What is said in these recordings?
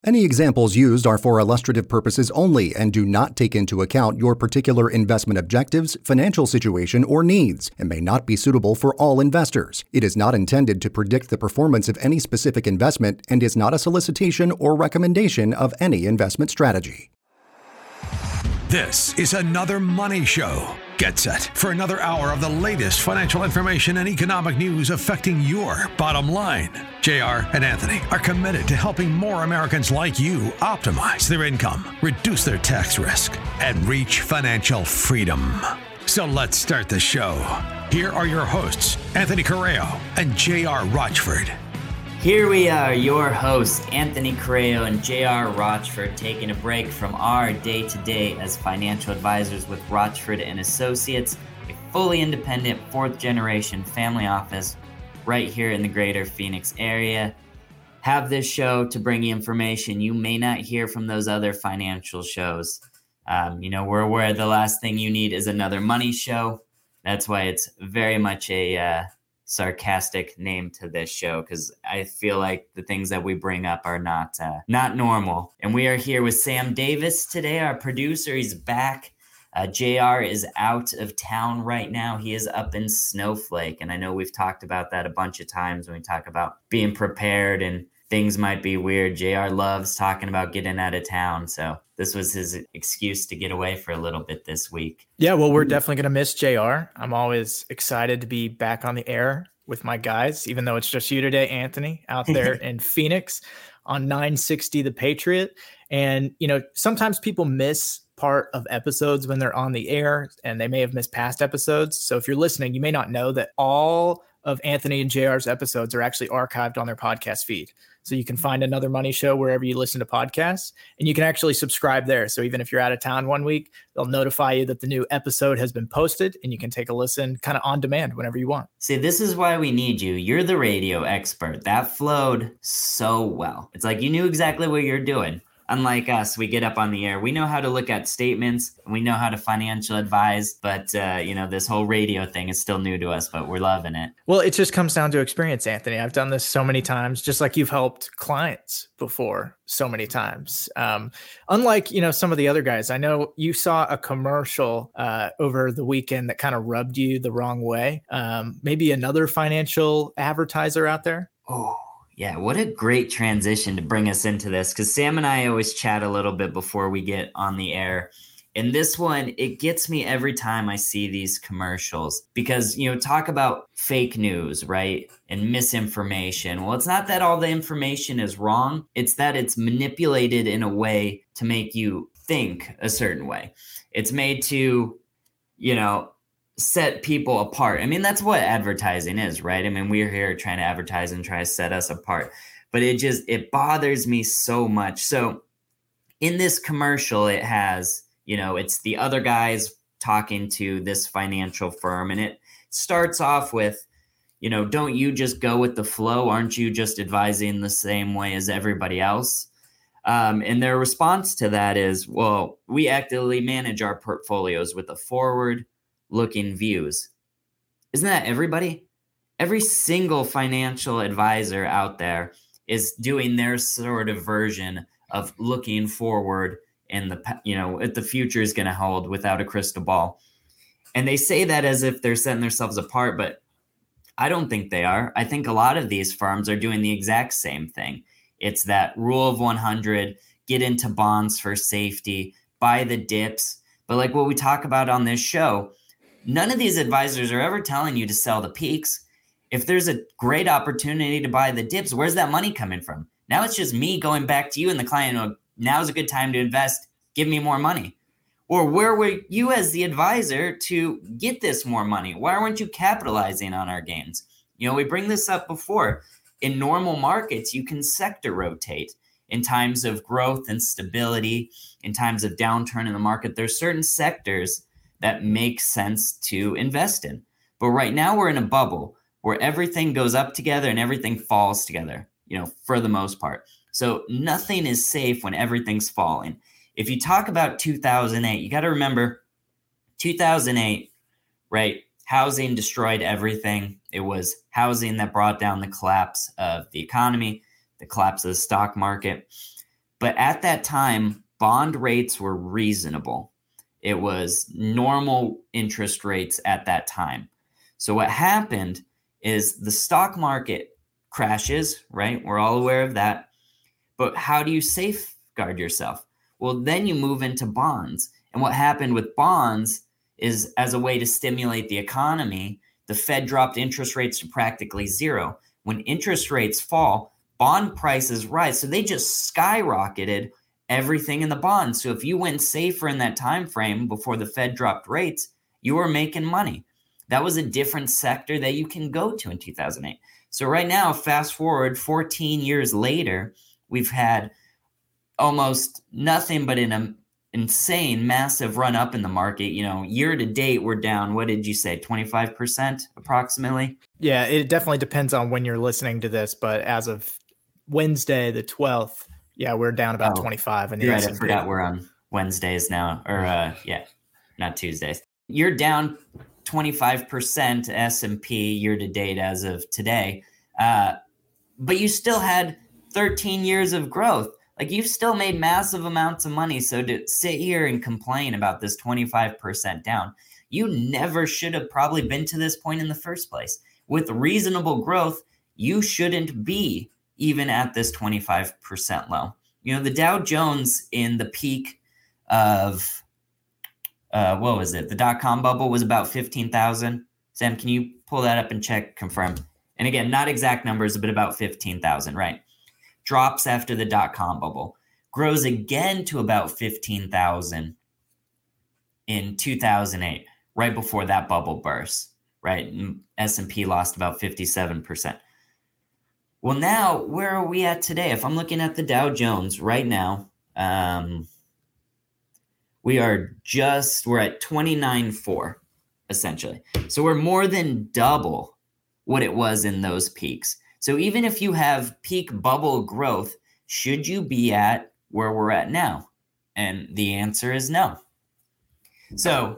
Any examples used are for illustrative purposes only and do not take into account your particular investment objectives, financial situation, or needs, and may not be suitable for all investors. It is not intended to predict the performance of any specific investment and is not a solicitation or recommendation of any investment strategy. This is another Money Show. Get set for another hour of the latest financial information and economic news affecting your bottom line. JR and Anthony are committed to helping more Americans like you optimize their income, reduce their tax risk, and reach financial freedom. So let's start the show. Here are your hosts, Anthony Correo and JR Rochford. Here we are, your hosts, Anthony Correo and JR Rochford, taking a break from our day-to-day as financial advisors with Rochford & Associates, a fully independent fourth-generation family office right here in the greater Phoenix area. Have this show to bring you information you may not hear from those other financial shows. We're aware the last thing you need is another money show. That's why it's very much a sarcastic name to this show, because I feel like the things that we bring up are not normal. And we are here with Sam Davis today, our producer. He's back. JR is out of town right now. He is up in Snowflake. And I know we've talked about that a bunch of times when we talk about being prepared and things might be weird. JR loves talking about getting out of town. So this was his excuse to get away for a little bit this week. Yeah, well, we're definitely going to miss JR. I'm always excited to be back on the air with my guys, even though it's just you today, Anthony, out there in Phoenix on 960 The Patriot. And, sometimes people miss part of episodes when they're on the air, and they may have missed past episodes. So if you're listening, you may not know that all of Anthony and JR's episodes are actually archived on their podcast feed. So you can find Another Money Show wherever you listen to podcasts, and you can actually subscribe there. So even if you're out of town one week, they'll notify you that the new episode has been posted, and you can take a listen kind of on demand whenever you want. See, this is why we need you. You're the radio expert. That flowed so well. It's like you knew exactly what you're doing. Unlike us, we get up on the air. We know how to look at statements. We know how to financial advise. But, this whole radio thing is still new to us, but we're loving it. Well, it just comes down to experience, Anthony. I've done this so many times, just like you've helped clients before so many times. Unlike, some of the other guys, I know you saw a commercial over the weekend that kind of rubbed you the wrong way. Maybe another financial advertiser out there? Oh. Yeah, what a great transition to bring us into this, because Sam and I always chat a little bit before we get on the air. And this one, it gets me every time I see these commercials because, talk about fake news, right? And misinformation. Well, it's not that all the information is wrong. It's that it's manipulated in a way to make you think a certain way. It's made to, set people apart. I mean, that's what advertising is, right? I mean, we're here trying to advertise and try to set us apart, but it bothers me so much. So in this commercial, it has, it's the other guys talking to this financial firm, and it starts off with, don't you just go with the flow? Aren't you just advising the same way as everybody else? And their response to that is, well, we actively manage our portfolios with a forward-looking views. Isn't that everybody? Every single financial advisor out there is doing their sort of version of looking forward in what the future is going to hold without a crystal ball. And they say that as if they're setting themselves apart, but I don't think they are. I think a lot of these firms are doing the exact same thing. It's that rule of 100, get into bonds for safety, buy the dips. But like what we talk about on this show, none of these advisors are ever telling you to sell the peaks. If there's a great opportunity to buy the dips, where's that money coming from? Now it's just me going back to you and the client, now's a good time to invest. Give me more money. Or where were you as the advisor to get this more money? Why weren't you capitalizing on our gains? We bring this up before. In normal markets, you can sector rotate. In times of growth and stability, in times of downturn in the market, there's certain sectors that makes sense to invest in. But right now we're in a bubble where everything goes up together and everything falls together, for the most part. So nothing is safe when everything's falling. If you talk about 2008, you got to remember 2008, right? Housing destroyed everything. It was housing that brought down the collapse of the economy, the collapse of the stock market. But at that time, bond rates were reasonable. It was normal interest rates at that time. So what happened is the stock market crashes, right? We're all aware of that. But how do you safeguard yourself? Well, then you move into bonds. And what happened with bonds is, as a way to stimulate the economy, the Fed dropped interest rates to practically zero. When interest rates fall, bond prices rise. So they just skyrocketed everything in the bonds. So if you went safer in that time frame before the Fed dropped rates, you were making money. That was a different sector that you can go to in 2008. So right now, fast forward 14 years later, we've had almost nothing but an insane, massive run up in the market. Year to date, we're down, what did you say, 25% approximately? Yeah, it definitely depends on when you're listening to this, but as of Wednesday, the 12th, yeah, we're down about 25 in the S&P. I forgot we're on Wednesdays now, or not Tuesdays. You're down 25% S&P year to date as of today, but you still had 13 years of growth. Like, you've still made massive amounts of money. So to sit here and complain about this 25% down, you never should have probably been to this point in the first place. With reasonable growth, you shouldn't be even at this 25% low. The Dow Jones in the peak of, what was it? The dot-com bubble was about 15,000. Sam, can you pull that up and check, confirm? And again, not exact numbers, but about 15,000, right? Drops after the dot-com bubble, grows again to about 15,000 in 2008, right before that bubble burst, right? And S&P lost about 57%. Well, now, where are we at today? If I'm looking at the Dow Jones right now, we're at 29.4, essentially. So we're more than double what it was in those peaks. So even if you have peak bubble growth, should you be at where we're at now? And the answer is no. So,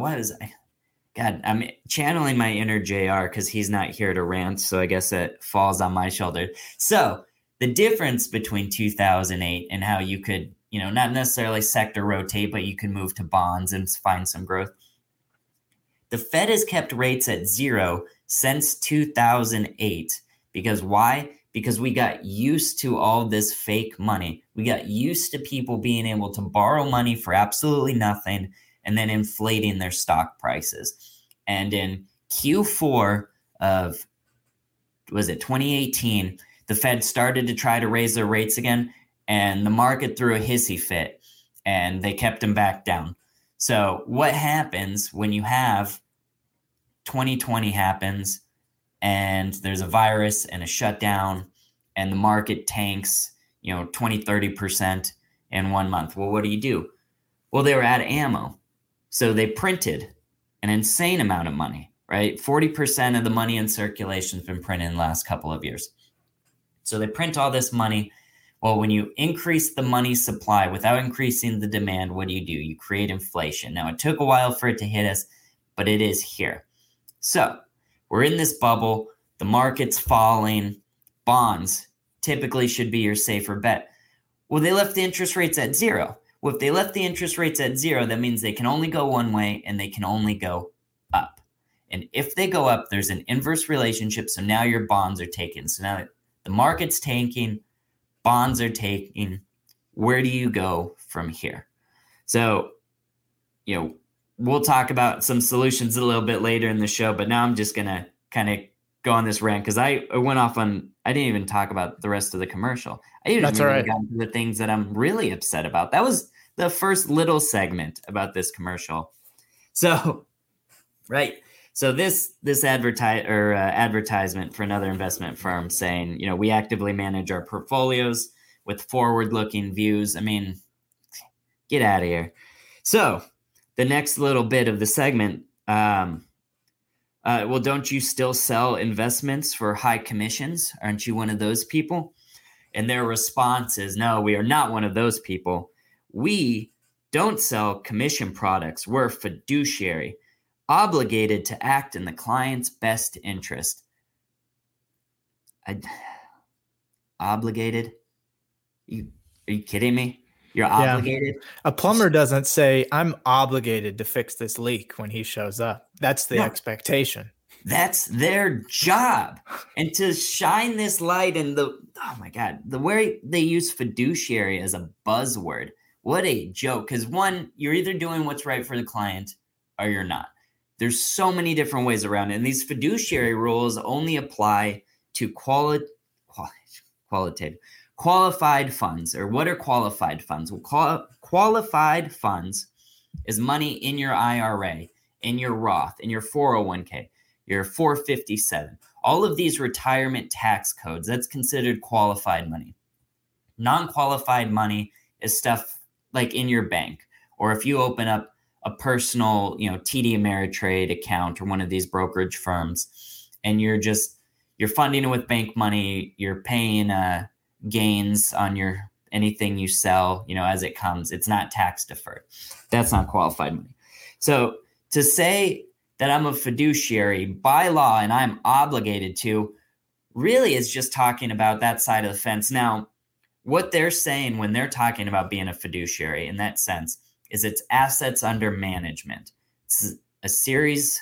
I'm channeling my inner JR because he's not here to rant, so I guess it falls on my shoulder. So the difference between 2008 and how you could, not necessarily sector rotate, but you can move to bonds and find some growth. The Fed has kept rates at zero since 2008. Because why? Because we got used to all this fake money. We got used to people being able to borrow money for absolutely nothing and then inflating their stock prices. And in Q4 of, 2018, the Fed started to try to raise their rates again, and the market threw a hissy fit, and they kept them back down. So what happens when you have 2020 happens, and there's a virus and a shutdown and the market tanks, 20-30% in 1 month? Well, what do? Well, they were out of ammo. So they printed an insane amount of money, right? 40% of the money in circulation has been printed in the last couple of years. So they print all this money. Well, when you increase the money supply without increasing the demand, what do? You create inflation. Now, it took a while for it to hit us, but it is here. So we're in this bubble. The market's falling. Bonds typically should be your safer bet. Well, they left the interest rates at zero. Well, if they left the interest rates at zero, that means they can only go one way and they can only go up. And if they go up, there's an inverse relationship. So now your bonds are taken. So now the market's tanking, bonds are taking. Where do you go from here? So, we'll talk about some solutions a little bit later in the show, but now I'm just going to kind of go on this rant because I went off on, I didn't even talk about the rest of the commercial. I didn't even get into the things that I'm really upset about. That was the first little segment about this commercial. So, right. So this advertisement for another investment firm saying, we actively manage our portfolios with forward-looking views. I mean, get out of here. So the next little bit of the segment, well, don't you still sell investments for high commissions? Aren't you one of those people? And their response is, no, we are not one of those people. We don't sell commission products. We're fiduciary, obligated to act in the client's best interest. Obligated? Are you kidding me? You're obligated. A plumber doesn't say, I'm obligated to fix this leak when he shows up. That's the expectation. That's their job. And to shine this light in oh my God, the way they use fiduciary as a buzzword. What a joke. Because one, you're either doing what's right for the client or you're not. There's so many different ways around it. And these fiduciary rules only apply to qualified funds. Or what are qualified funds? Well, qualified funds is money in your IRA, in your Roth, in your 401k, your 457. All of these retirement tax codes, that's considered qualified money. Non-qualified money is stuff like in your bank, or if you open up a personal, TD Ameritrade account or one of these brokerage firms, and you're funding it with bank money, you're paying gains on anything you sell, as it comes. It's not tax deferred. That's not qualified money. So to say that I'm a fiduciary by law and I'm obligated to really is just talking about that side of the fence. Now, what they're saying when they're talking about being a fiduciary in that sense is it's assets under management. It's a series,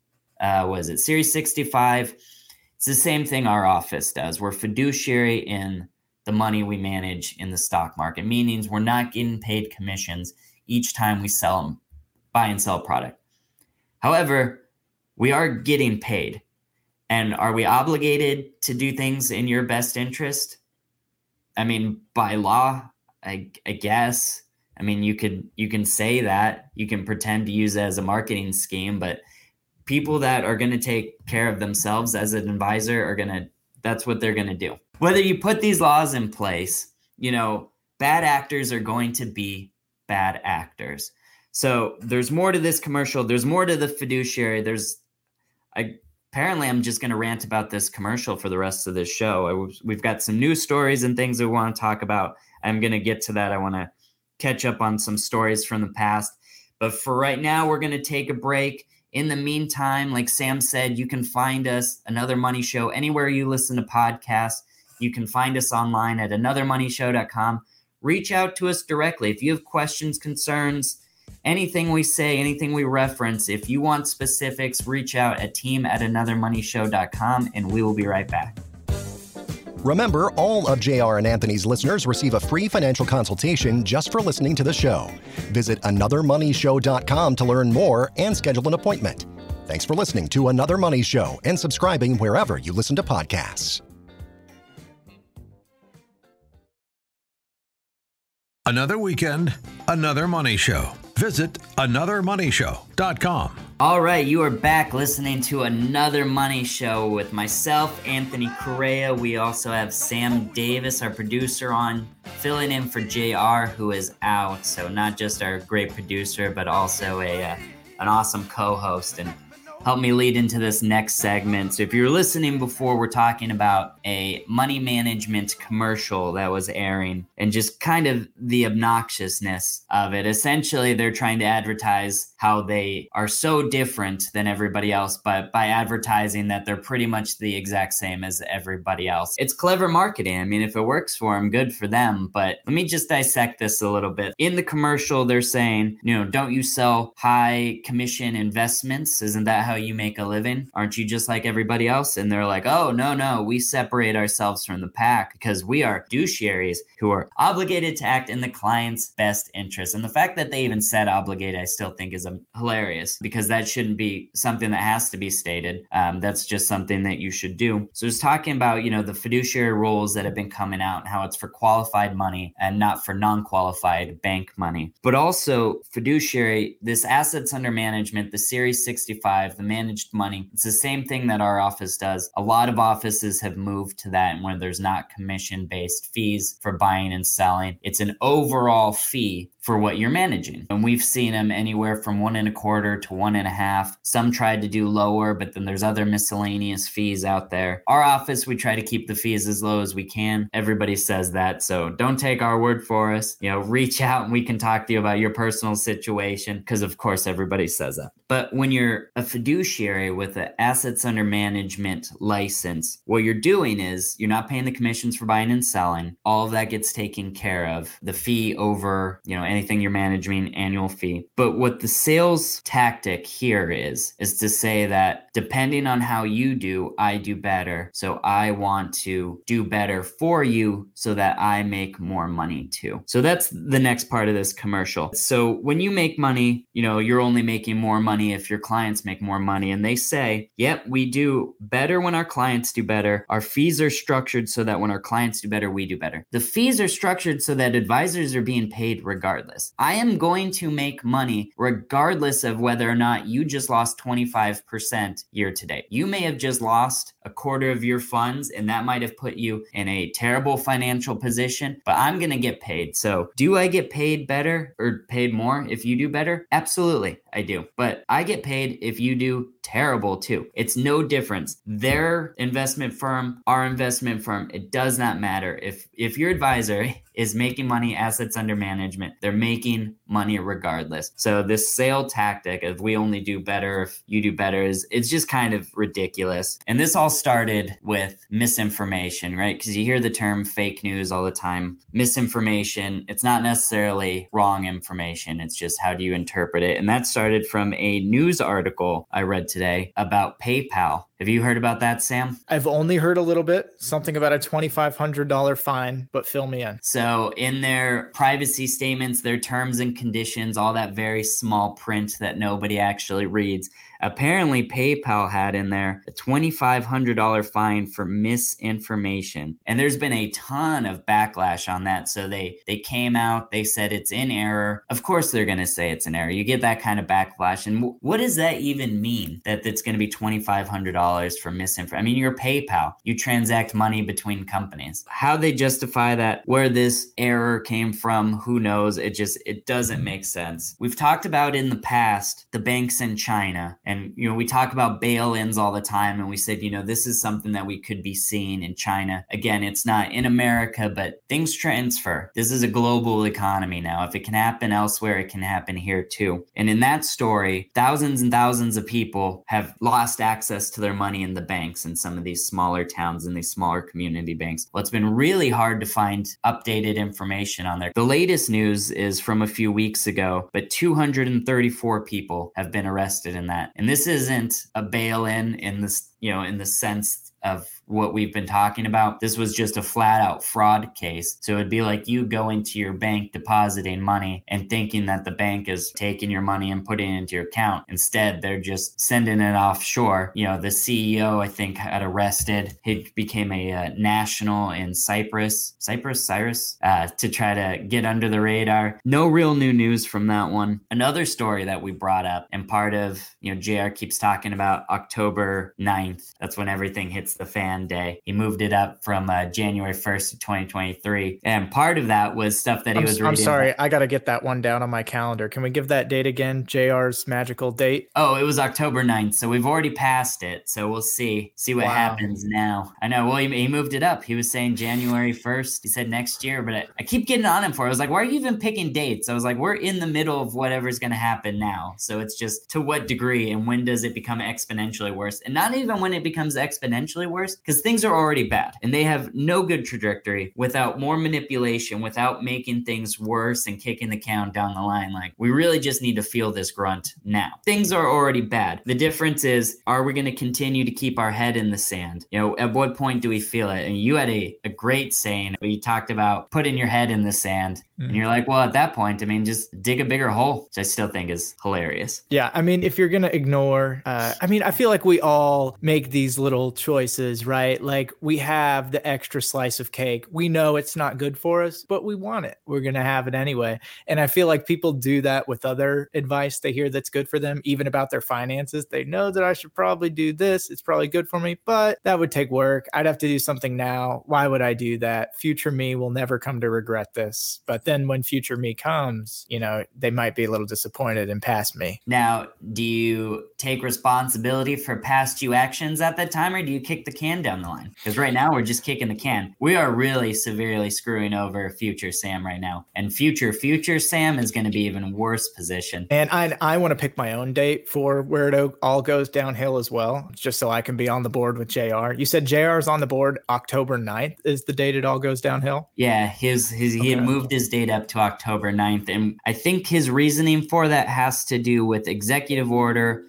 Series 65. It's the same thing our office does. We're fiduciary in the money we manage in the stock market, meaning we're not getting paid commissions each time we buy and sell a product. However, we are getting paid. And are we obligated to do things in your best interest? I mean, by law, I guess. I mean, you can say that. You can pretend to use it as a marketing scheme, but people that are going to take care of themselves as an advisor that's what they're going to do. Whether you put these laws in place, bad actors are going to be bad actors. So there's more to this commercial. There's more to the fiduciary. Apparently I'm just going to rant about this commercial for the rest of this show. We've got some news stories and things we want to talk about. I'm going to get to that. I want to catch up on some stories from the past. But for right now, we're going to take a break. In the meantime, like Sam said, you can find us, Another Money Show, anywhere you listen to podcasts. You can find us online at anothermoneyshow.com. Reach out to us directly. If you have questions, concerns, anything we say, anything we reference, if you want specifics, reach out at team@anothermoneyshow.com, and we will be right back. Remember, all of JR and Anthony's listeners receive a free financial consultation just for listening to the show. Visit anothermoneyshow.com to learn more and schedule an appointment. Thanks for listening to Another Money Show and subscribing wherever you listen to podcasts. Another weekend, another money show. Visit anothermoneyshow.com. All right, you are back listening to Another Money Show with myself, Anthony Correa. We also have Sam Davis, our producer, on, filling in for JR, who is out. So not just our great producer, but also an awesome co-host, and help me lead into this next segment. So if you're listening before, we're talking about a money management commercial that was airing and just kind of the obnoxiousness of it. Essentially, they're trying to advertise how they are so different than everybody else, but by advertising that they're pretty much the exact same as everybody else. It's clever marketing. I mean, if it works for them, good for them. But let me just dissect this a little bit. In the commercial, they're saying, don't you sell high commission investments? Isn't that how you make a living? Aren't you just like everybody else? And they're like, oh, no, we separate ourselves from the pack because we are fiduciaries who are obligated to act in the client's best interest. And the fact that they even said obligated, I still think is hilarious, because that shouldn't be something that has to be stated. That's just something that you should do. So it's talking about, the fiduciary rules that have been coming out and how it's for qualified money and not for non-qualified bank money. But also fiduciary, this assets under management, the Series 65, the managed money, it's the same thing that our office does. A lot of offices have moved to that, where there's not commission-based fees for buying and selling. It's an overall fee for what you're managing. And we've seen them anywhere from 1.25% to 1.5%. Some tried to do lower, but then there's other miscellaneous fees out there. Our office, we try to keep the fees as low as we can. Everybody says that, so don't take our word for us. Reach out and we can talk to you about your personal situation, because of course everybody says that. But when you're a fiduciary with an assets under management license, what you're doing is you're not paying the commissions for buying and selling. All of that gets taken care of. The fee over, anything you're managing, annual fee. But what the sales tactic here is to say that depending on how you do, I do better. So I want to do better for you so that I make more money too. So that's the next part of this commercial. So when you make money, you're only making more money if your clients make more money. And they say, yep, we do better when our clients do better. Our fees are structured so that when our clients do better, we do better. The fees are structured so that advisors are being paid regardless. I am going to make money regardless of whether or not you just lost 25% year to date. You may have just lost a quarter of your funds, and that might have put you in a terrible financial position, but I'm going to get paid. So do I get paid better or paid more if you do better? Absolutely, I do. But I get paid if you do terrible too. It's no difference. Their investment firm, our investment firm, it does not matter. If your advisor is making money, assets under management, they're making money regardless. So this sale tactic of we only do better if you do better it's just kind of ridiculous. And this all started with misinformation, right? Because you hear the term fake news all the time. Misinformation, it's not necessarily wrong information. It's just how do you interpret it? And that started from a news article I read today about PayPal. Have you heard about that, Sam? I've only heard a little bit, something about a $2,500 fine, but fill me in. So in their privacy statements, their terms and conditions, all that very small print that nobody actually reads, apparently PayPal had in there a $2,500 fine for misinformation. And there's been a ton of backlash on that. So they came out, they said it's in error. Of course they're going to say it's in error. You get that kind of backlash. And what does that even mean, that it's going to be $2,500 for misinformation? I mean, you're PayPal. You transact money between companies. How they justify that, where this error came from, who knows? It doesn't make sense. We've talked about in the past the banks in China. And, we talk about bail-ins all the time, and we said, this is something that we could be seeing in China. Again, it's not in America, but things transfer. This is a global economy now. If it can happen elsewhere, it can happen here too. And in that story, thousands and thousands of people have lost access to their money in the banks in some of these smaller towns and these smaller community banks. Well, it's been really hard to find updated information on there. The latest news is from a few weeks ago, but 234 people have been arrested in that. And this isn't a bail-in in this, in the sense of what we've been talking about. This was just a flat out fraud case. So it'd be like you going to your bank, depositing money and thinking that the bank is taking your money and putting it into your account. Instead, they're just sending it offshore. The CEO, I think, got arrested. He became a national in Cyrus, to try to get under the radar. No real new news from that one. Another story that we brought up, and part of, JR keeps talking about October 9th. That's when everything hits the fan day. He moved it up from January 1st of 2023. And part of that was stuff that he was reading. I'm sorry. I got to get that one down on my calendar. Can we give that date again? JR's magical date? Oh, it was October 9th. So we've already passed it. So we'll see what happens now. I know. Well, he moved it up. He was saying January 1st. He said next year, but I keep getting on him for it. I was like, why are you even picking dates? I was like, we're in the middle of whatever's going to happen now. So it's just to what degree and when does it become exponentially worse? And not even when it becomes exponentially worse, because things are already bad and they have no good trajectory without more manipulation, without making things worse and kicking the can down the line. Like, we really just need to feel this grunt now. Things are already bad. The difference is, are we going to continue to keep our head in the sand? At what point do we feel it? And you had a great saying where you talked about putting your head in the sand. And you're like, well, at that point, just dig a bigger hole, which I still think is hilarious. Yeah. If you're going to ignore, I feel like we all make these little choices right? Like we have the extra slice of cake. We know it's not good for us, but we want it. We're going to have it anyway. And I feel like people do that with other advice they hear that's good for them, even about their finances. They know that I should probably do this. It's probably good for me, but that would take work. I'd have to do something now. Why would I do that? Future me will never come to regret this. But then when future me comes, they might be a little disappointed and pass me. Now, do you take responsibility for past you actions at that time, or do you kick the can down the line? Because right now we're just kicking the can. We are really severely screwing over future Sam right now. And future Sam is going to be even worse position. And I want to pick my own date for where it all goes downhill as well, just so I can be on the board with JR. You said JR is on the board October 9th is the date it all goes downhill? Yeah, he had moved his date up to October 9th. And I think his reasoning for that has to do with Executive Order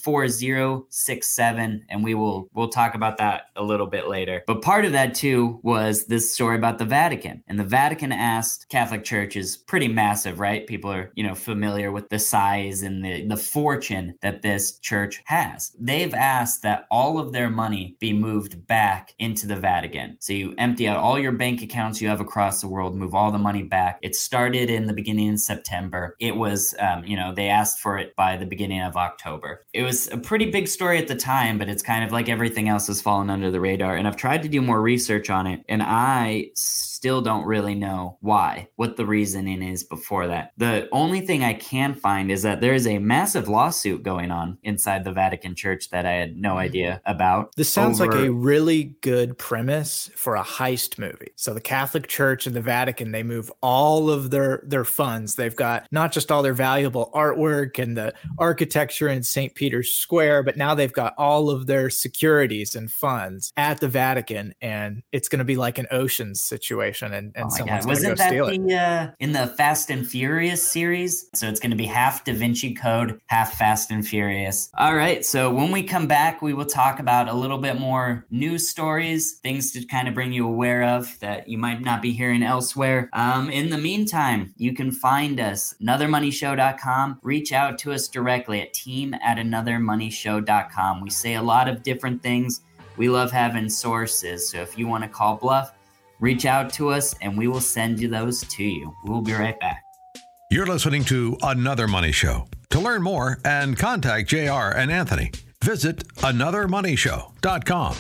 14067. And we'll talk about that a little bit later. But part of that too was this story about the Vatican. And the Vatican asked, Catholic Church is pretty massive, right? People are, familiar with the size and the fortune that this church has. They've asked that all of their money be moved back into the Vatican. So you empty out all your bank accounts you have across the world, move all the money back. It started in the beginning of September. It was, they asked for it by the beginning of October. It was a pretty big story at the time, but it's kind of like everything else has fallen under the radar. And I've tried to do more research on it, and I still don't really know what the reasoning is before that. The only thing I can find is that there is a massive lawsuit going on inside the Vatican Church that I had no idea about. This sounds like a really good premise for a heist movie. So the Catholic Church and the Vatican, they move all of their funds. They've got not just all their valuable artwork and the architecture in St. Peter's Square, but now they've got all of their securities and funds at the Vatican, and it's going to be like an Ocean's situation. And someone's going to go steal it. In the Fast and Furious series? So it's going to be half Da Vinci Code, half Fast and Furious. All right. So when we come back, we will talk about a little bit more news stories, things to kind of bring you aware of that you might not be hearing elsewhere. In the meantime, you can find us, anothermoneyshow.com. Reach out to us directly at team@anothermoneyshow.com. We say a lot of different things. We love having sources. So if you want to call bluff, reach out to us and we will send you those to you. We'll be right back. You're listening to Another Money Show. To learn more and contact JR and Anthony, visit anothermoneyshow.com.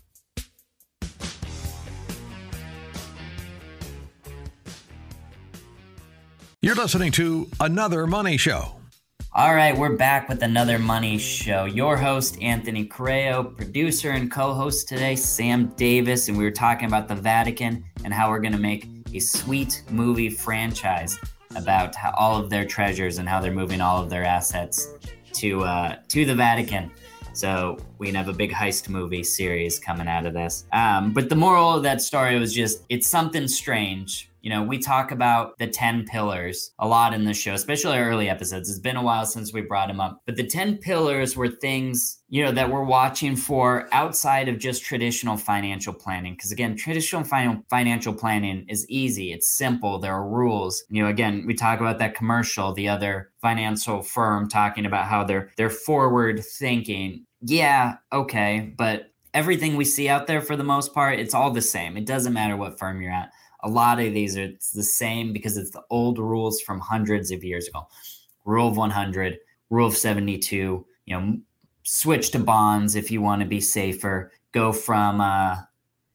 You're listening to Another Money Show. All right, we're back with Another Money Show. Your host, Anthony Correo, producer and co-host today, Sam Davis, and we were talking about the Vatican and how we're going to make a sweet movie franchise about how all of their treasures and how they're moving all of their assets to the Vatican. So we can have a big heist movie series coming out of this. But the moral of that story was just, it's something strange. We talk about the 10 pillars a lot in the show, especially early episodes. It's been a while since we brought them up. But the 10 pillars were things, that we're watching for outside of just traditional financial planning. Because again, traditional financial planning is easy. It's simple. There are rules. Again, we talk about that commercial, the other financial firm talking about how they're forward thinking. Yeah, okay. But everything we see out there, for the most part, it's all the same. It doesn't matter what firm you're at. A lot of these are the same because it's the old rules from hundreds of years ago. Rule of 100, rule of 72, switch to bonds if you want to be safer. Go from, what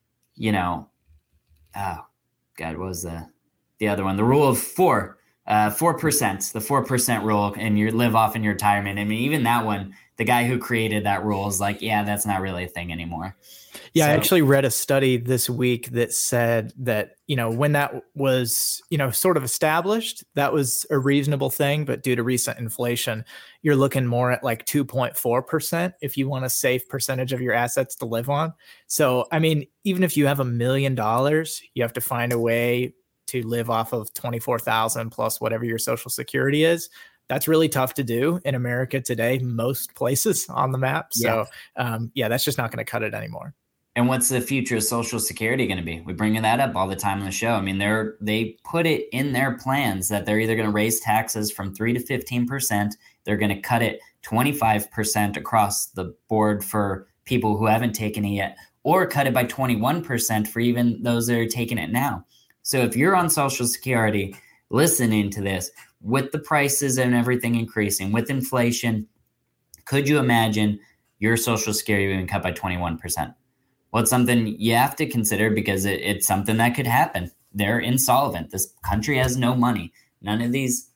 was the other one? The rule of 4%, the 4% rule, and you live off in your retirement. I mean, even that one, the guy who created that rule is like, yeah, that's not really a thing anymore. Yeah, so I actually read a study this week that said that, when that was, sort of established, that was a reasonable thing. But due to recent inflation, you're looking more at like 2.4% if you want a safe percentage of your assets to live on. So, I mean, even if you have $1 million, you have to find a way to live off of 24,000 plus whatever your Social Security is. That's really tough to do in America today, most places on the map. So, that's just not going to cut it anymore. And what's the future of Social Security going to be? We bring that up all the time on the show. I mean, they put it in their plans that they're either going to raise taxes from 3 to 15%. They're going to cut it 25% across the board for people who haven't taken it yet, or cut it by 21% for even those that are taking it now. So if you're on Social Security listening to this, with the prices and everything increasing, with inflation, could you imagine your Social Security being cut by 21%? Well, it's something you have to consider because it's something that could happen. They're insolvent. This country has no money. None of these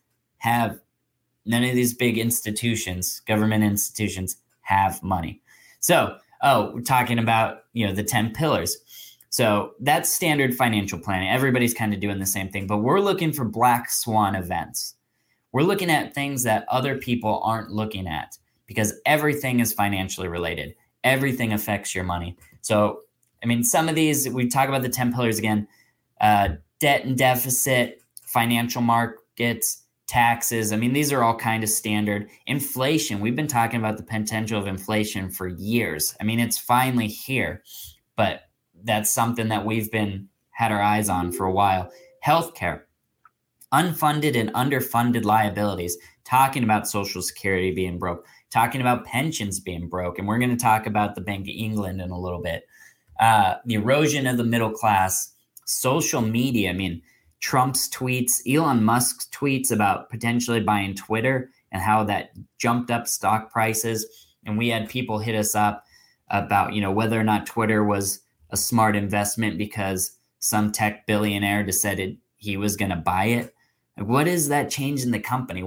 big institutions, government institutions, have money. So, we're talking about, the 10 pillars. So that's standard financial planning. Everybody's kind of doing the same thing, but we're looking for black swan events. We're looking at things that other people aren't looking at because everything is financially related. Everything affects your money. So, some of these, we talk about the 10 pillars again, debt and deficit, financial markets, taxes. These are all kind of standard. Inflation, we've been talking about the potential of inflation for years. It's finally here, but that's something that we've had our eyes on for a while. Healthcare, unfunded and underfunded liabilities, talking about Social Security being broke, talking about pensions being broke. And we're going to talk about the Bank of England in a little bit. The erosion of the middle class, social media. Trump's tweets, Elon Musk's tweets about potentially buying Twitter and how that jumped up stock prices. And we had people hit us up about, whether or not Twitter was a smart investment because some tech billionaire decided he was going to buy it. What is that change in the company?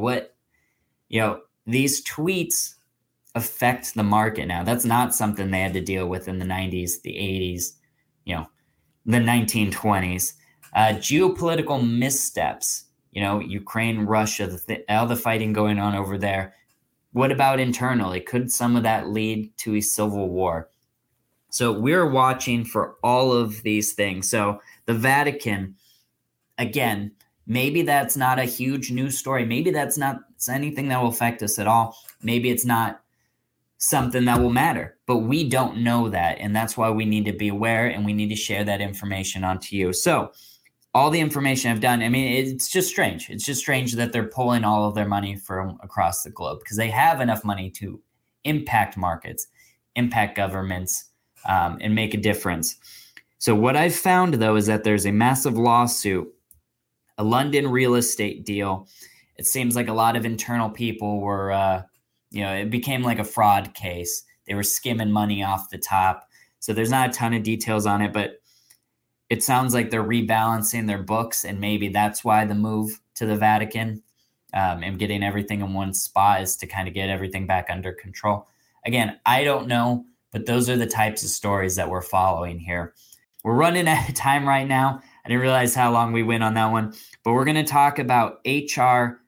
These tweets affect the market now. That's not something they had to deal with in the 90s, the 80s, the 1920s. Geopolitical missteps, Ukraine, Russia, all the fighting going on over there. What about internally? Could some of that lead to a civil war? So we're watching for all of these things. So the Vatican, again, maybe that's not a huge news story. Maybe that's not anything that will affect us at all. Maybe it's not something that will matter, but we don't know that. And that's why we need to be aware and we need to share that information onto you. So all the information I've done, it's just strange. It's just strange that they're pulling all of their money from across the globe because they have enough money to impact markets, impact governments, and make a difference. So what I've found, though, is that there's a massive lawsuit, a London real estate deal. It seems like a lot of internal people were, it became like a fraud case. They were skimming money off the top. So there's not a ton of details on it, but it sounds like they're rebalancing their books, and maybe that's why the move to the Vatican and getting everything in one spot is to kind of get everything back under control. Again, I don't know, but those are the types of stories that we're following here. We're running out of time right now. I didn't realize how long we went on that one, but we're going to talk about HR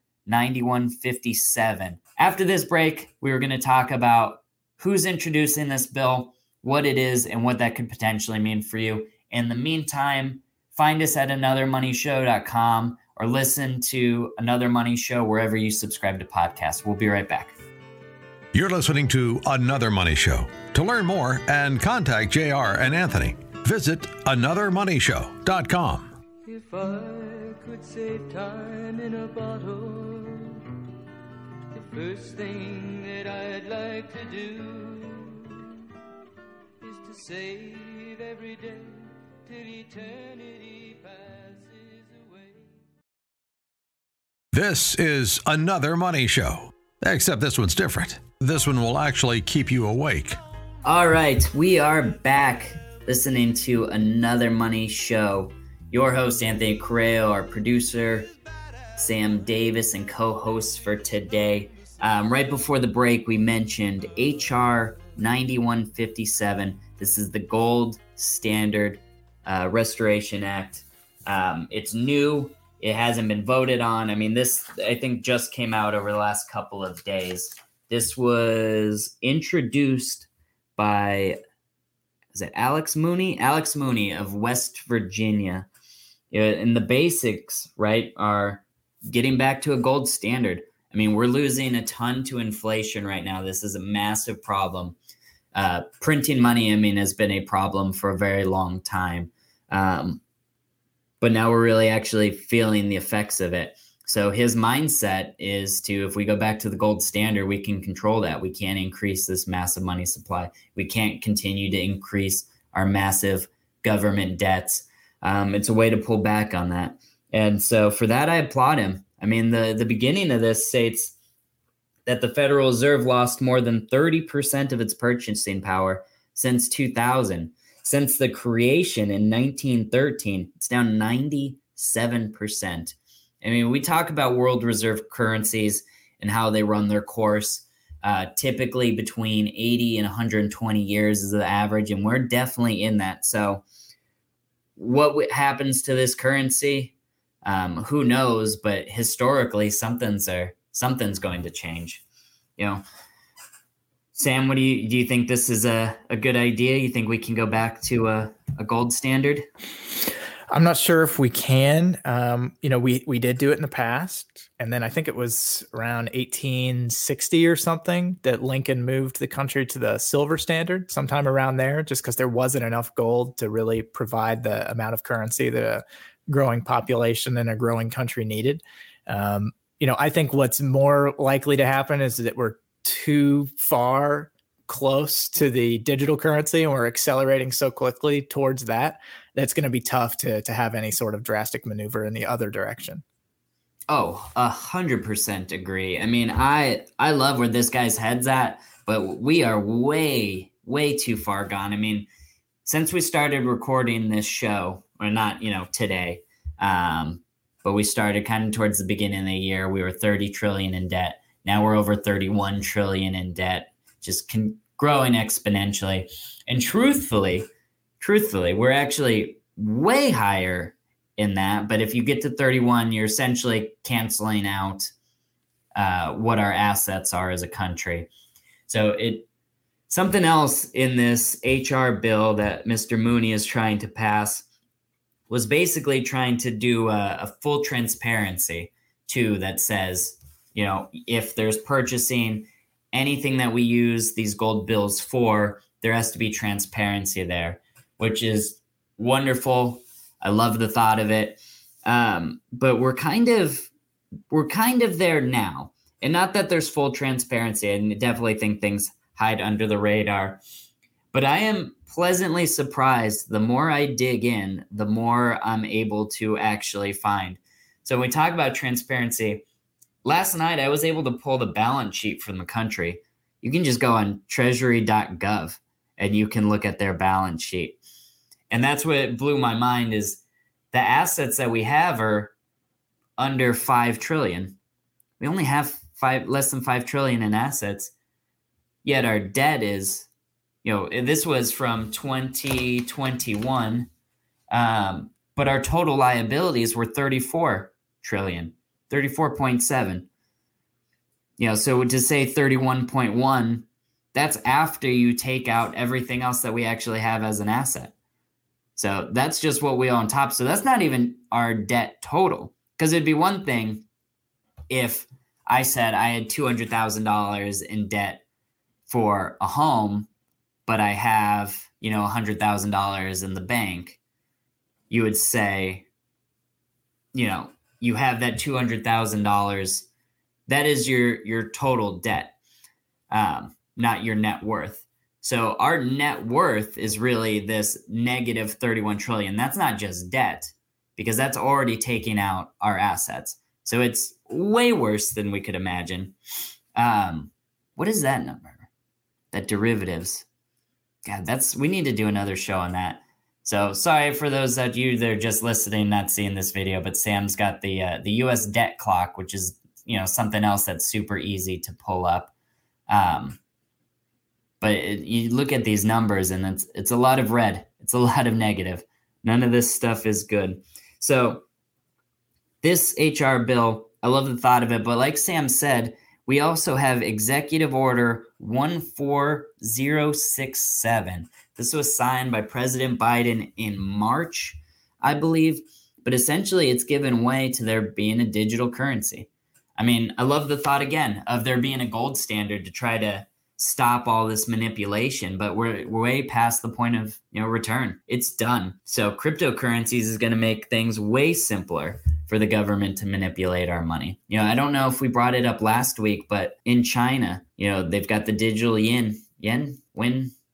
9157. After this break, we were going to talk about who's introducing this bill, what it is, and what that could potentially mean for you. In the meantime, find us at anothermoneyshow.com or listen to Another Money Show wherever you subscribe to podcasts. We'll be right back. You're listening to Another Money Show. To learn more and contact JR and Anthony, visit anothermoneyshow.com. If I could save time in a bottle, the first thing that I'd like to do is to save every day till eternity passes away. This is Another Money Show, except this one's different. This one will actually keep you awake. All right, we are back listening to Another Money Show. Your host, Anthony Correo, our producer, Sam Davis, and co-host for today. Right before the break, we mentioned HR 9157. This is the Gold Standard Restoration Act. It's new. It hasn't been voted on. This, I think, just came out over the last couple of days. This was introduced by, is it Alex Mooney? Alex Mooney of West Virginia. And the basics, right, are getting back to a gold standard. We're losing a ton to inflation right now. This is a massive problem. Printing money, has been a problem for a very long time. But now we're really actually feeling the effects of it. So his mindset is to, if we go back to the gold standard, we can control that. We can't increase this massive money supply. We can't continue to increase our massive government debts. It's a way to pull back on that. And so for that, I applaud him. I mean, the beginning of this states that the Federal Reserve lost more than 30% of its purchasing power since 2000. Since the creation in 1913, it's down 97%. I mean, we talk about world reserve currencies and how they run their course. Typically between 80 and 120 years is the average, and we're definitely in that. So what happens to this currency? Who knows? But historically, something's going to change. You know, Sam, do you think this is a good idea? You think we can go back to a gold standard? I'm not sure if we can. We did do it in the past. And then I think it was around 1860 or something that Lincoln moved the country to the silver standard, sometime around there, just because there wasn't enough gold to really provide the amount of currency that a growing population and a growing country needed. I think what's more likely to happen is that we're too far close to the digital currency and we're accelerating so quickly towards that's going to be tough to have any sort of drastic maneuver in the other direction. Oh, 100% agree. I mean, I love where this guy's head's at, but we are way, way too far gone. I mean, since we started recording this show, or not, today, but we started kind of towards the beginning of the year, we were 30 trillion in debt. Now we're over 31 trillion in debt, just growing exponentially. And truthfully, we're actually way higher in that. But if you get to 31, you're essentially canceling out what our assets are as a country. So something else in this HR bill that Mr. Mooney is trying to pass was basically trying to do a full transparency too, that says, if there's purchasing anything that we use these gold bills for, there has to be transparency there, which is wonderful. I love the thought of it. But we're kind of there now. And not that there's full transparency. I definitely think things hide under the radar. But I am pleasantly surprised. The more I dig in, the more I'm able to actually find. So when we talk about transparency, last night I was able to pull the balance sheet from the country. You can just go on treasury.gov and you can look at their balance sheet. And that's what blew my mind is the assets that we have are under 5 trillion. We only have less than 5 trillion in assets. Yet our debt is, this was from 2021, but our total liabilities were 34 trillion, 34.7. So to say 31.1, that's after you take out everything else that we actually have as an asset. So that's just what we owe on top. So that's not even our debt total. Because it'd be one thing if I said I had $200,000 in debt for a home, but I have, $100,000 in the bank. You would say, you have that $200,000. That is your total debt, not your net worth. So our net worth is really this negative 31 trillion. That's not just debt, because that's already taking out our assets. So it's way worse than we could imagine. What is that number? That derivatives. God, we need to do another show on that. So sorry for those of you that are just listening, not seeing this video, but Sam's got the U.S. debt clock, which is, something else that's super easy to pull up. But you look at these numbers and it's a lot of red. It's a lot of negative. None of this stuff is good. So this HR bill, I love the thought of it. But like Sam said, we also have Executive Order 14067. This was signed by President Biden in March, I believe. But essentially, it's given way to there being a digital currency. I mean, I love the thought again of there being a gold standard to try to stop all this manipulation, but we're way past the point of return. It's done. So cryptocurrencies is going to make things way simpler for the government to manipulate our money. I don't know if we brought it up last week, but in China, they've got the digital yen,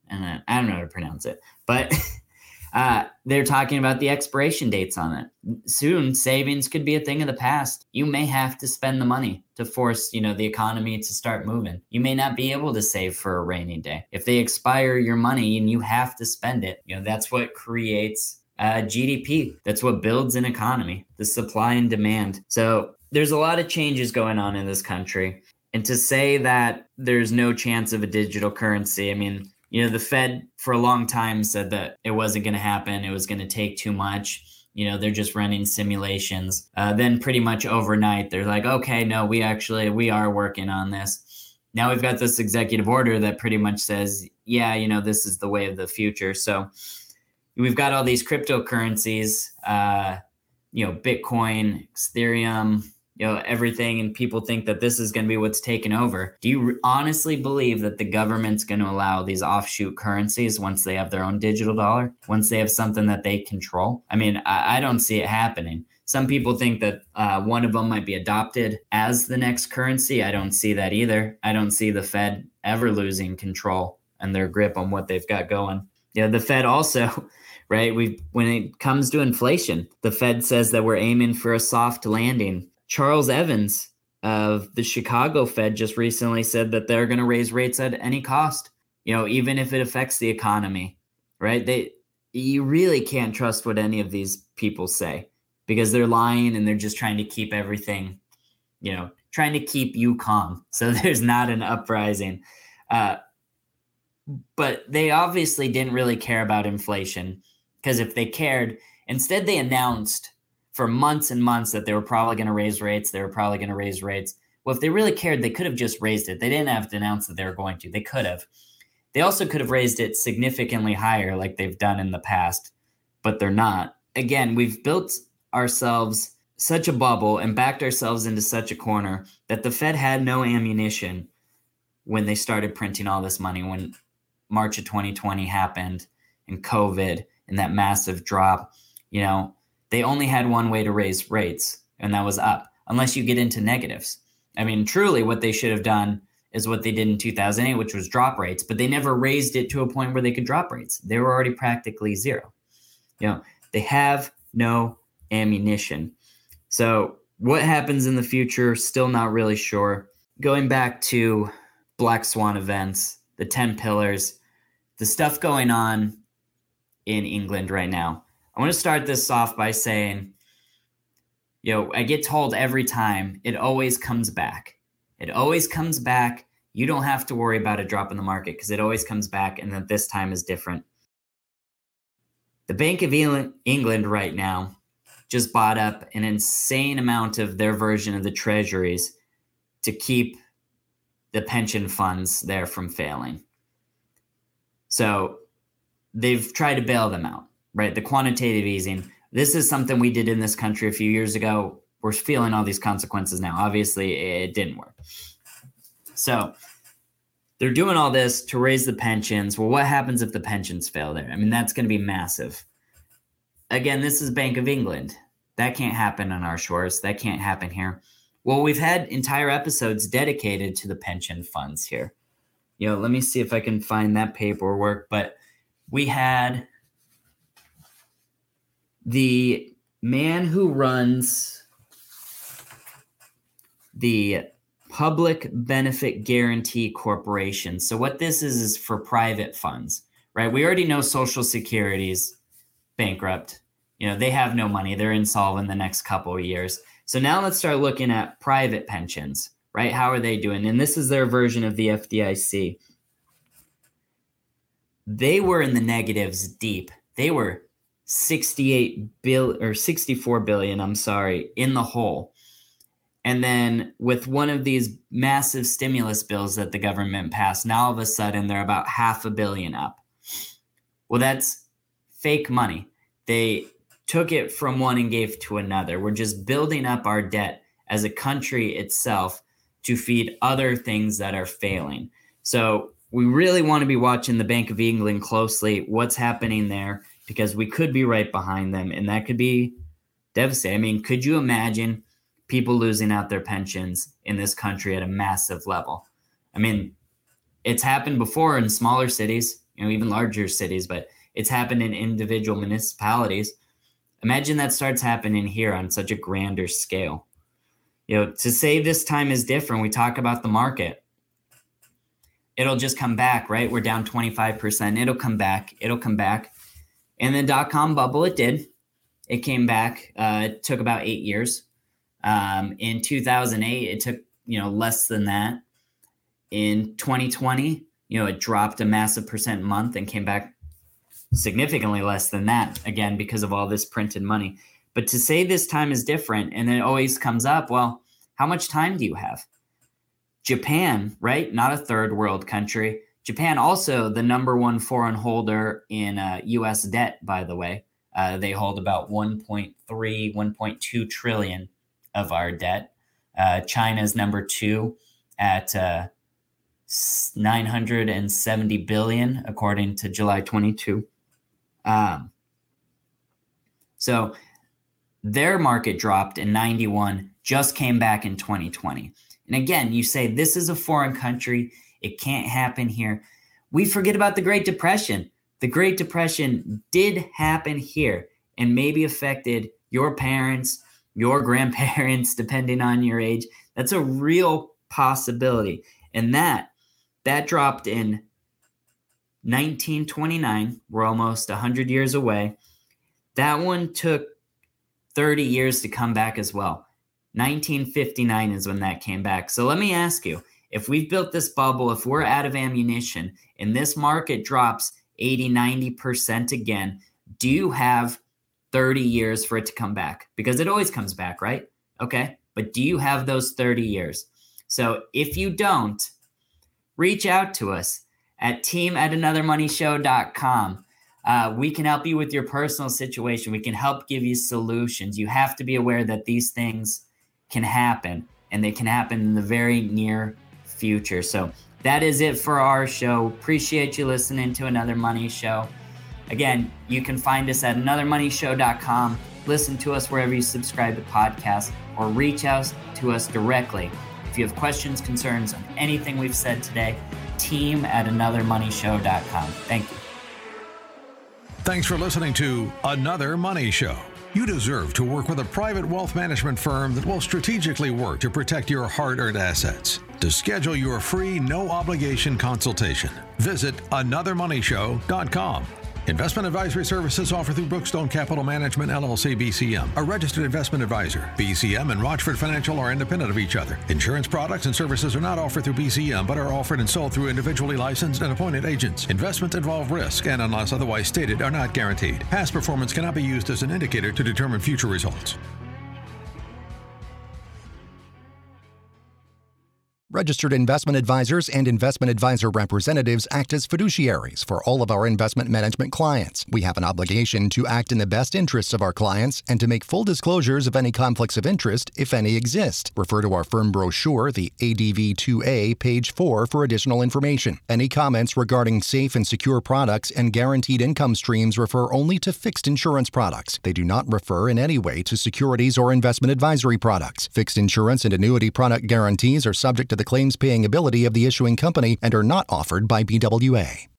and I don't know how to pronounce it, but they're talking about the expiration dates on it. Soon, savings could be a thing of the past. You may have to spend the money to force, the economy to start moving. You may not be able to save for a rainy day. If they expire your money and you have to spend it, that's what creates GDP. That's what builds an economy, the supply and demand. So there's a lot of changes going on in this country. And to say that there's no chance of a digital currency, the Fed for a long time said that it wasn't going to happen. It was going to take too much. They're just running simulations. Then pretty much overnight, they're like, okay, no, we are working on this. Now we've got this executive order that pretty much says, yeah, this is the way of the future. So we've got all these cryptocurrencies, Bitcoin, Ethereum, everything, and people think that this is going to be what's taken over. Do you honestly believe that the government's going to allow these offshoot currencies once they have their own digital dollar, once they have something that they control? I don't see it happening. Some people think that one of them might be adopted as the next currency. I don't see that either. I don't see the Fed ever losing control and their grip on what they've got going. The Fed also, right? When it comes to inflation, the Fed says that we're aiming for a soft landing. Charles Evans of the Chicago Fed just recently said that they're going to raise rates at any cost, even if it affects the economy, right? You really can't trust what any of these people say because they're lying and they're just trying to keep everything, trying to keep you calm. So there's not an uprising. But they obviously didn't really care about inflation because if they cared, instead they announced for months and months that they were probably going to raise rates. Well, if they really cared, they could have just raised it. They didn't have to announce that they were going to. They could have. They also could have raised it significantly higher like they've done in the past, but they're not. Again, we've built ourselves such a bubble and backed ourselves into such a corner that the Fed had no ammunition when they started printing all this money, when March of 2020 happened and COVID and that massive drop. They only had one way to raise rates, and that was up, unless you get into negatives. Truly what they should have done is what they did in 2008, which was drop rates, but they never raised it to a point where they could drop rates. They were already practically zero. They have no ammunition. So what happens in the future, still not really sure. Going back to Black Swan events, the 10 pillars, the stuff going on in England right now. I want to start this off by saying, I get told every time it always comes back. It always comes back. You don't have to worry about a drop in the market because it always comes back and that this time is different. The Bank of England right now just bought up an insane amount of their version of the treasuries to keep the pension funds there from failing. So they've tried to bail them out. Right, the quantitative easing. This is something we did in this country a few years ago. We're feeling all these consequences now. Obviously, it didn't work. So they're doing all this to raise the pensions. Well, what happens if the pensions fail there? That's going to be massive. Again, this is Bank of England. That can't happen on our shores. That can't happen here. Well, we've had entire episodes dedicated to the pension funds here. Let me see if I can find that paperwork. But we had the man who runs the Public Benefit Guarantee Corporation. So what this is for private funds, right? We already know Social Security's bankrupt. They have no money. They're insolvent the next couple of years. So now let's start looking at private pensions, right? How are they doing? And this is their version of the FDIC. They were in the negatives deep. They were 64 billion, in the hole. And then with one of these massive stimulus bills that the government passed, now all of a sudden they're about $500 million up. Well, that's fake money. They took it from one and gave to another. We're just building up our debt as a country itself to feed other things that are failing. So we really want to be watching the Bank of England closely, what's happening there, because we could be right behind them, and that could be devastating. Could you imagine people losing out their pensions in this country at a massive level? It's happened before in smaller cities. even larger cities, but it's happened in individual municipalities. Imagine that starts happening here on such a grander scale. To say this time is different, we talk about the market. It'll just come back, right? We're down 25%. It'll come back. And the dot-com bubble, it did. It came back. It took about 8 years. In 2008, it took, less than that. In 2020, it dropped a massive percent a month and came back significantly less than that, again, because of all this printed money. But to say this time is different, and it always comes up, well, how much time do you have? Japan, right? Not a third world country. Japan also the number one foreign holder in U.S. debt, by the way. They hold about 1.3, 1.2 trillion of our debt. China's number 2 at 970 billion, according to July 22. So their market dropped in 91, just came back in 2020. And again, you say this is a foreign country. It can't happen here. We forget about the Great Depression. The Great Depression did happen here and maybe affected your parents, your grandparents, depending on your age. That's a real possibility. And that dropped in 1929. We're almost 100 years away. That one took 30 years to come back as well. 1959 is when that came back. So let me ask you, if we've built this bubble, if we're out of ammunition and this market drops 80, 90% again, do you have 30 years for it to come back? Because it always comes back, right? Okay. But do you have those 30 years? So if you don't, reach out to us at team@anothermoneyshow.com. We can help you with your personal situation. We can help give you solutions. You have to be aware that these things can happen, and they can happen in the very near future. So that is it for our show. Appreciate you listening to Another Money Show. Again, you can find us at anothermoneyshow.com. Listen to us wherever you subscribe to podcasts, or reach out to us directly. If you have questions, concerns on anything we've said today, team@anothermoneyshow.com. Thank you. Thanks for listening to Another Money Show. You deserve to work with a private wealth management firm that will strategically work to protect your hard-earned assets. To schedule your free, no-obligation consultation, visit anothermoneyshow.com. Investment advisory services offered through Brookstone Capital Management, LLC, BCM, a registered investment advisor. BCM and Rochford Financial are independent of each other. Insurance products and services are not offered through BCM, but are offered and sold through individually licensed and appointed agents. Investments involve risk and, unless otherwise stated, are not guaranteed. Past performance cannot be used as an indicator to determine future results. Registered investment advisors and investment advisor representatives act as fiduciaries for all of our investment management clients. We have an obligation to act in the best interests of our clients and to make full disclosures of any conflicts of interest, if any exist. Refer to our firm brochure, the ADV 2A, page 4, for additional information. Any comments regarding safe and secure products and guaranteed income streams refer only to fixed insurance products. They do not refer in any way to securities or investment advisory products. Fixed insurance and annuity product guarantees are subject to the claims-paying ability of the issuing company and are not offered by BWA.